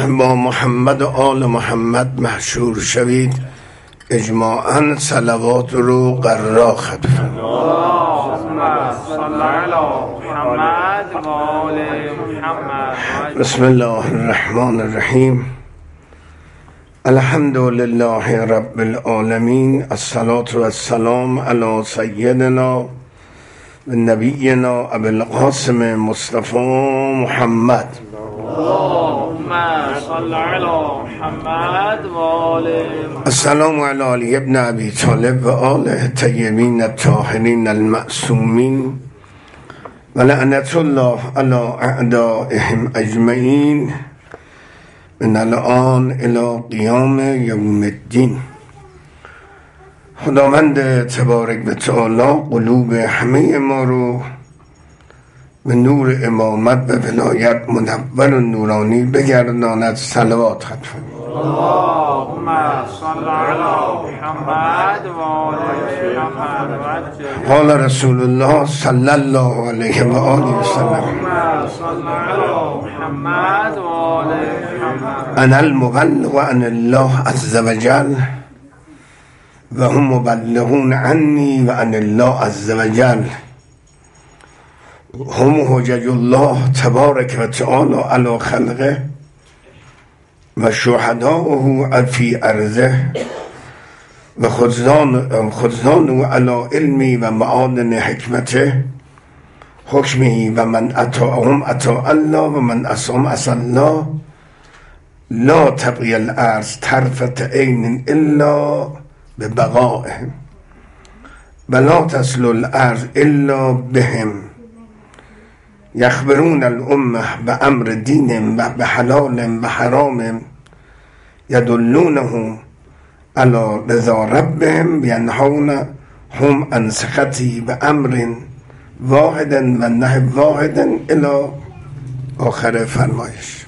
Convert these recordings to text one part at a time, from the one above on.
با محمد و آل محمد محشور شوید. اجماعاً صلوات رو قرار خطفن. بسم الله الرحمن الرحیم. الحمد لله رب العالمین. الصلاة والسلام علی سیدنا و نبینا ابی القاسم مصطفی محمد. السلام علی علی ابن ابی طالب و آله طیبین الطاهرین المعصومین و لعنت الله علی اعدائهم اجمعین من الان الی قیام یوم الدین. خداوند تبارک و تعالی قلوب همه ما رو به نور امامت و ولایت منور و نورانی بگرداند. صلوات خطفن. اللهم صل علی محمد و آل محمد. قال رسول الله صلی الله علیه و آله و سلم: اللهم صل علی محمد و آل محمد. انا المبلغ عن الله عز وجل و هم مبلغون عنی و عن الله عز وجل. هم حجج الله تبارک و تعالی علی خلقه و شهداؤه فی ارضه و خزانه علی علمی و معادن حکمته حکمه و من اطاعهم اطاع الله و من عصاهم عصی الله. لا تبغی الارض طرفة عین الا ببقائهم و لا تسلو الارض الا بهم. یخبرون الامه بامر دین و بحلال و حرام یدلونه علی رضا ربهم ینهون هم عن سخطی بامر واحد و نهی واحد الی آخر فرمایش.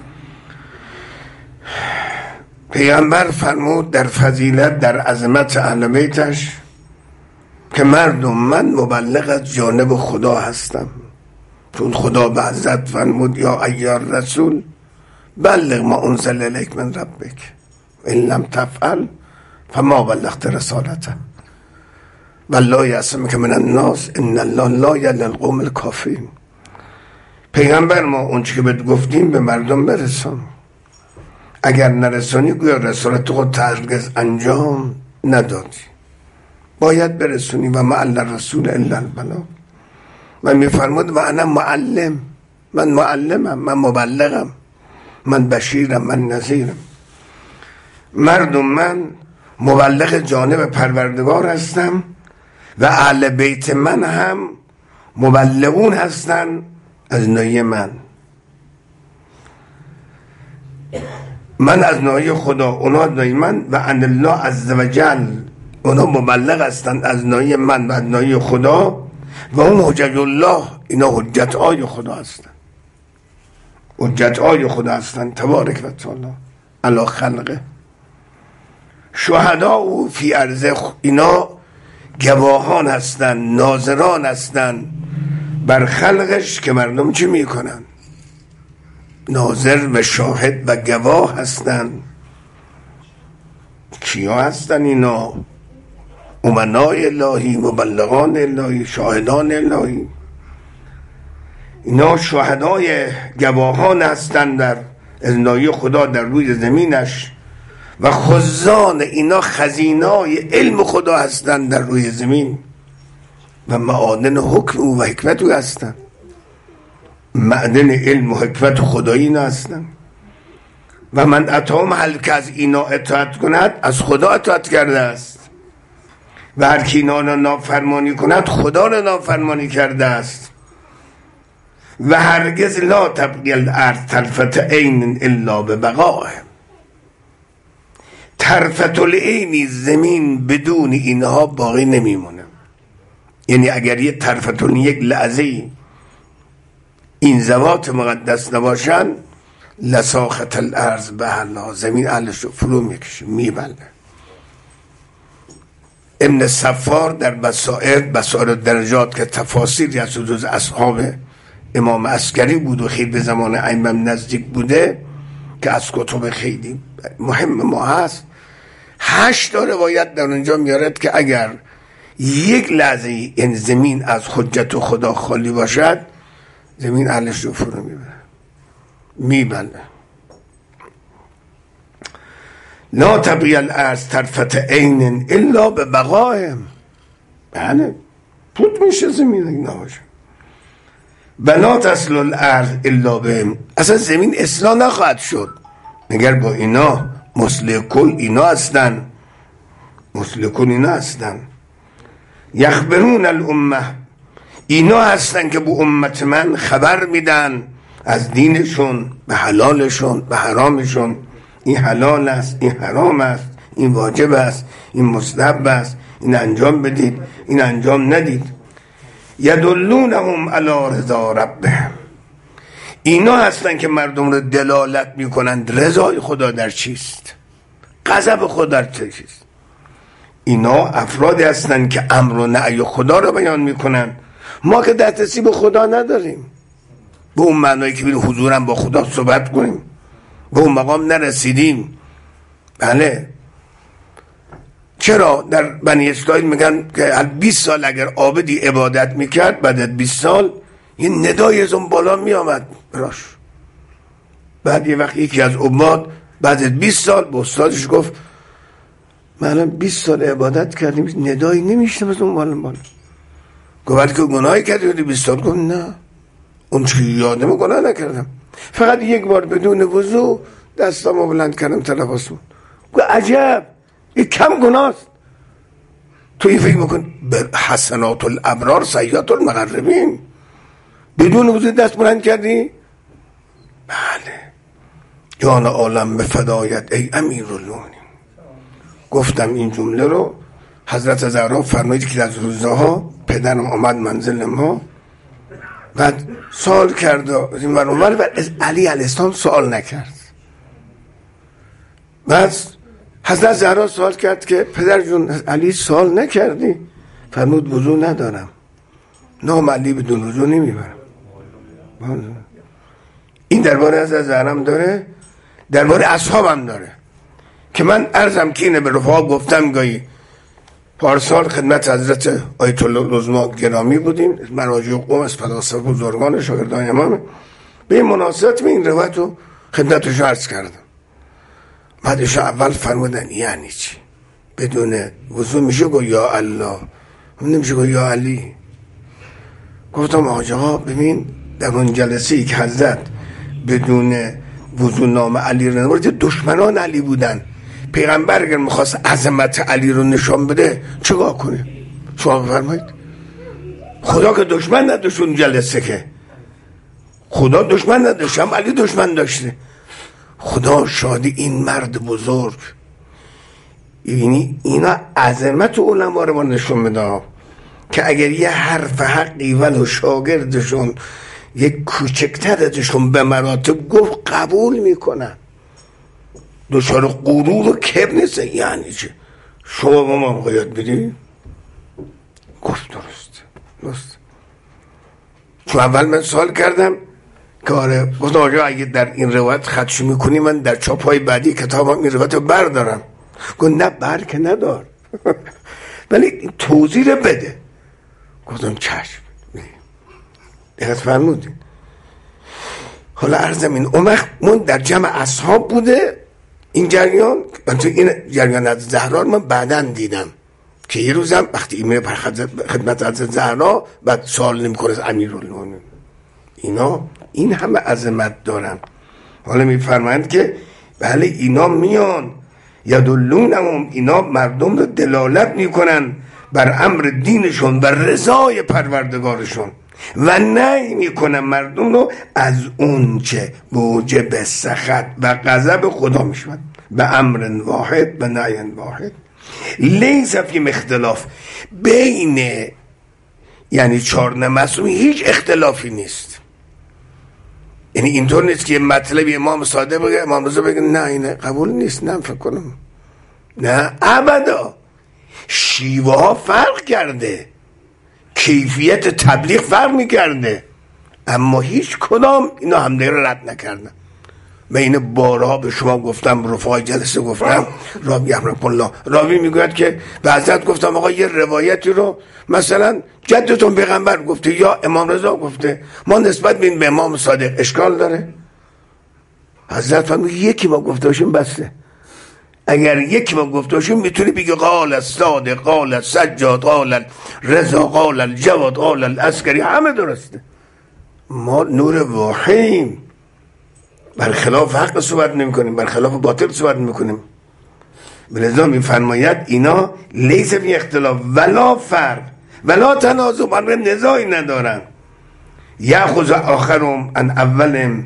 پیامبر فرمود در فضیلت در عظمت اهل بیتش که مردم من مبلغ از جانب خدا هستم، چون خدا به حضرت فرمود یا ایها الرسول بلغ ما انزل الیک من ربک ان لم تفعل فما بلغت رسالته والله یعصمک من الناس ان الله لا یهدی القوم الکافرین. پیغمبر ما اون چی که بهت گفتیم به مردم برسان، اگر نرسانی گویا رسالت خود هرگز انجام ندادی، باید برسونی و ما علی الرسول الا البلاغ. من میفرمود و انا معلم، من معلمم، من مبلغم، من بشیرم، من نذیرم. مردم من مبلغ جانب پروردگار هستم و اهل بیت من هم مبلغون هستن از نهی من. من از نهی خدا، اونا از نهی من و ان الله عز وجل. اونا مبلغ هستن از نهی من و از نهی خدا و اون حجج الله، اینا حجت های خدا هستن، حجت های خدا هستن تبارک و تعالی علی خلقه. شهدا او فی ارضه، اینا گواهان هستن، ناظران هستن بر خلقش که مردم چی میکنن. ناظر و شاهد و گواه هستن. کیا هستن اینا؟ امنای الهی، مبلغان الهی، شاهدان الهی. اینا شهدای گواهان هستند در اذنای خدا در روی زمینش و خزان، اینا خزینای علم خدا هستند در روی زمین و معادن حکم او و حکمت او هستند. معدن علم و حکمت خدایی اینا هستند. و من اطاعهم، هر که از اینا اطاعت کند از خدا اطاعت کرده است و هر کی اینا را نافرمانی کند خدا را نافرمانی کرده است. و هرگز لا تبغی الارض طرفة عین الا ببقائه. طرفة العین زمین بدون اینها باقی نمیمونه. یعنی اگر یه طرفة یک لحظه این ذوات مقدس نباشن لساخت الارض بهلا، زمین اهلش رو فرو میکشه، میبله. ابن صفار در بصائر درجات که تفاسیری از اصحاب امام عسکری بود و خیلی به زمان ائمه نزدیک بوده، که از کتب خیلی مهم ما هست 8 روایت در اونجا میارد که اگر یک لحظه این زمین از حجت خدا خالی باشد زمین اهلش رو فرو میبره. لا تبقی الارض طرفت عین الا به بقائهم. بله پود میشه زمین اگه نباشه. بلا تصل الارض الا بهم. اصلا زمین اصلاح نخواهد شد مگر با اینا. مصلح کل اینا هستن، مصلح کل اینا هستن. یخبرون الامه، اینا هستن که به امت من خبر میدن از دینشون، به حلالشون به حرامشون. این حلال است، این حرام است، این واجب است، این مستحب است، این انجام بدید، این انجام ندید. یدلونهم علی رضا ربهم، اینا هستن که مردم رو دلالت میکنند رضای خدا در چیست، غضب خدا در چیست. اینا افرادی هستن که امر و نهی خدا رو بیان میکنن. ما که دسترسی به خدا نداریم، به اون معنایی که بریم حضورم با خدا صحبت کنیم، به اون مقام نرسیدیم. بله چرا در بنی اسرائیل میگن که 20 سال اگر عابدی عبادت میکرد بعد از 20 سال یه ندای از اون بالا میامد براش. بعد یه وقت یکی از عباد بعد از 20 سال به استادش گفت من الان 20 سال عبادت کردیم ندایی نمیشتم از اون بالا. گفت که گناهی کردی 20 سال؟ گفت نه اون چی یادم گناه نکردم، فقط یک بار بدون وضو دستامو بلند کردم تلفظ بود. گفت عجب این کم گناهست. تو این فکر بکن حسنات الابرار سیئات المقربین، بدون وضو دست بلند کردی؟ بله جان عالم به فدایت ای امیرالمومنین. گفتم این جمله رو حضرت زهرا فرمایید که از روزها پدرم آمد منزل ما، بعد سوال کرد از این برانور و از علی علیه السلام سوال نکرد. بعد حضرت زهرا سوال کرد که پدر جون از علی سوال نکردی؟ فرمود وضو ندارم، نام علی بدون وضو نمیبرم. این درباره از زهرام داره، درباره اصحابم داره که من عرضم که اینه به رفاق گفتم گاهی پارسال خدمت حضرت آیت الله العظما گرامی بودیم، مراجع قوم از فلاسفه بزرگان شاگردان امام، به این مناسبت به این روایت رو خدمتش عرض کردم. بعدش اول فرمودن یعنی چی بدون وضو میشه گو یا الله، نمیشه گو یا علی؟ گفتم آقا ببین در اون جلسه ای که حضرت بدون وضو نام علی رو نبرد دشمنان علی بودن، پیغمبر اگر میخواست عظمت علی رو نشان بده چگاه کنه؟ شما بفرمایید. خدا که دشمن نداشت اون جلسه، که خدا دشمن نداشت، هم علی دشمن داشته. خدا شادی این مرد بزرگ، یعنی اینا عظمت علما رو نشون بده که اگر یه حرف حقی ولو شاگردشون یک کوچکتر ازشون به مراتب گفت قبول میکنن، دچار غرور و کبر نیست. یعنی چه شما با ما باید بدی؟ گفت درست. چون اول من سوال کردم که آره، گفت آقا اگه در این روایت خدشو میکنی من در چاپای بعدی کتابم این روایت رو بردارم. گفت نه بر که ندار ولی توضیح رو بده. گفتم چشم. دقیقت فرمودین. حالا عرضم این اون در جمع اصحاب بوده این جریان. من تو این جریان از زهرا من بعداً دیدم که یه روزم وقتی این میره خدمت از زهرا بعد سوال نمی‌کنه از امیرالمومنین. اینا این همه عظمت دارن. حالا میفرمایند که بله اینا میان یدلونهم، اینا مردم رو دلالت میکنن بر امر دینشون و رضای پروردگارشون و نهی میکنن مردم رو از اون چه موجب سخط و غضب خدا میشود. به امر واحد و نهی واحد لیس فی اختلاف بین، یعنی 4 معصوم هیچ اختلافی نیست. یعنی اینطور نیست که مطلبی امام صادق بگه امام رضا بگه نه اینه قبول نیست، نه فکر کنم، نه ابدا. شیوه ها فرق کرده، کیفیت تبلیغ فرق میکرده، اما هیچ کدام اینا همدیگه رو رد نکردن. بین بارها به شما گفتم، رفقای جلسه گفتم، راوی رحمه الله راوی میگوید که به حضرت گفتم آقا یه روایتی رو مثلا جدتون پیغمبر گفته یا امام رضا گفته، ما نسبت به امام صادق اشکال داره؟ حضرت فرمود یکی ما گفته باشیم بسته. اگر یکی ما گفته باشیم میتونی بگی قال الصادق، قال السجاد، قال رضا، قال الجواد، قال العسکری، همه درسته. ما نور وحیم، برخلاف حق صحبت نمی کنیم، برخلاف باطل صحبت نمی کنیم. بلذا میفرماید اینا لیس فی اختلاف ولا فرق ولا تنازع، من نزاعی ندارن. یأخذ آخرهم عن اول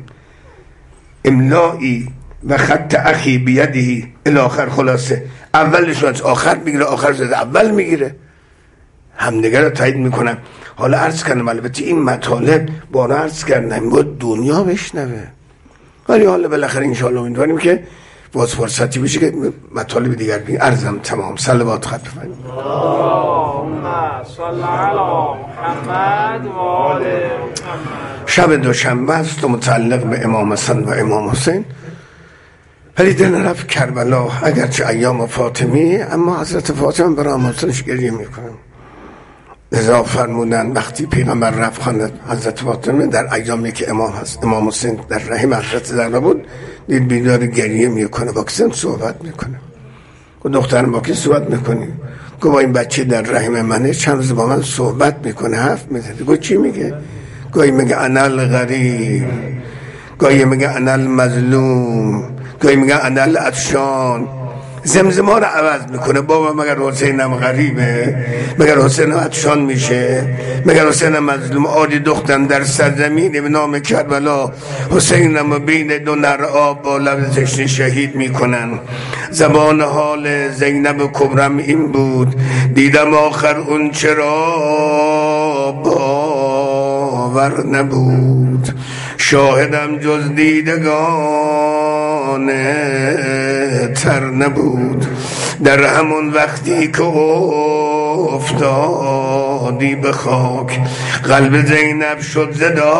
املائی و خط اخی بیده الاخر، خلاصه اولشون از آخر میگیره، آخرش از اول میگیره، همدیگه رو تایید میکنن. حالا عرض کردم البته این مطالب بارا عرض کردم باید دنیا بشنوه، ولی حالا بالاخره انشاءالله امیدواریم که باز فرصتی بشه که مطالب دیگر بگیم. عرضم تمام. صلوات خط بفرمایید. اللهم صل علی محمد و آل محمد. شب دوشنبه است و متعلق به امام حسن و امام حسین. ولی دل رفت کربلا، اگرچه ایام فاطمی، اما حضرت فاطمه برای امام حسنش گریه میکنن. لذا فرمودن وقتی پیغمبر رفت خانه حضرت فاطمه در ایامی که امام حسین در رحم حضرت زهرا بود، دید بیدار گریه میکنه، با کسی صحبت میکنه. گفت دخترم با کی صحبت میکنی؟ گفت با این بچه در رحم منه، چند روز با من صحبت میکنه، حرف میزنه. گفت چی میگه؟ گاهی میگه انا الغریب، گاهی میگه انا المظلوم، گاهی میگه انا العطشان. زمزمه رو عوض میکنه. بابا مگر حسینم غریبه؟ مگر حسینم عطشان میشه؟ مگر حسینم مظلوم؟ آدی دخترم در سرزمین به نام کربلا، حسینم بین دو نر آب با لب تشنه شهید میکنن. زبان حال زینب کبرم این بود، دیدم آخر اون چرا باور نبود. شاهدم جز دیدگان تر نبود. در همون وقتی که افتادی به خاک، قلب زینب شد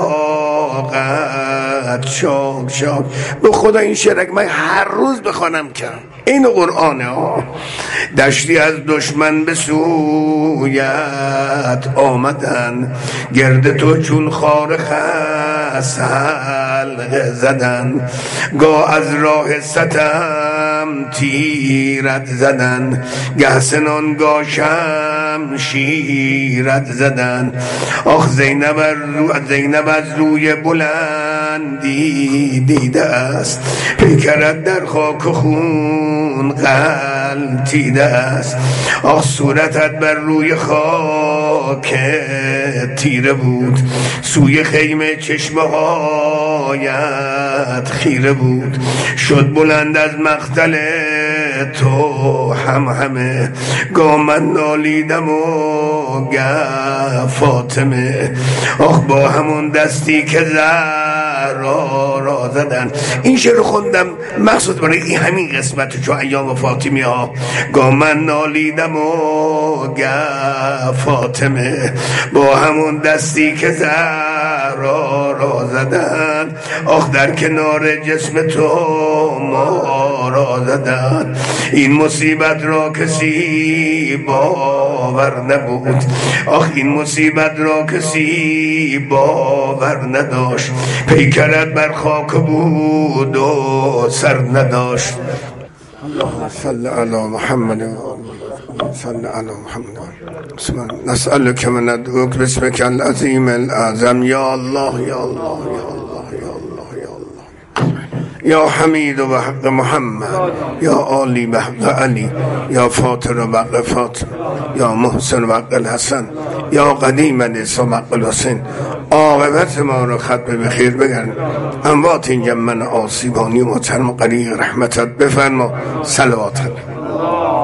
زداقت شاک شاک. به خدا این شعرک من هر روز بخوانم کم، این قرآنه ها. دشتی از دشمن به سویت آمدن، گرد تو چون خار خس حلقه زدن. گاه از راه ستم تیرت زدن، گه سنان گاه شمشیرت زدن. آخ زینب از روی بلندی دیده است، پیکرت در خاک خون غلتیده است. آخ صورتت بر روی خاک تیره بود، سوی خیمه چشمه هایت خیره بود. شد بلند از مقتل تو همه، گاه من نالیدم و گه فاطمه. آخ با همون دستی که زهرا را زدن. این شعر خوندم مخصوص برای این همین قسمت، چون ایام فاطمی ها. گاه من نالیدم و گه فاطمه، با همون دستی که زهرا را زدن. آخ در کنار جسم تو ما را زدن. این مصیبت را کسی باور نبود. آخ این مصیبت را کسی باور نداشت. پیکرت بر خاک بود و سر نداشت. اللهم صل علی محمد صل علی محمد. نسألك من ندعوك باسمك العظیم الاعظم. یا الله یا الله یا الله یا الله یا الله، یا حمید و حق محمد، یا عالی و حق علی، یا فاطر و حق فاطمه، یا محسن و حق الحسن، یا قدیم نیست و حق الحسین. عاقبت ما رو ختم بخیر بگرد. اموات این جمعن آسیبانی محترم قریق رحمتت بفرما. صلوات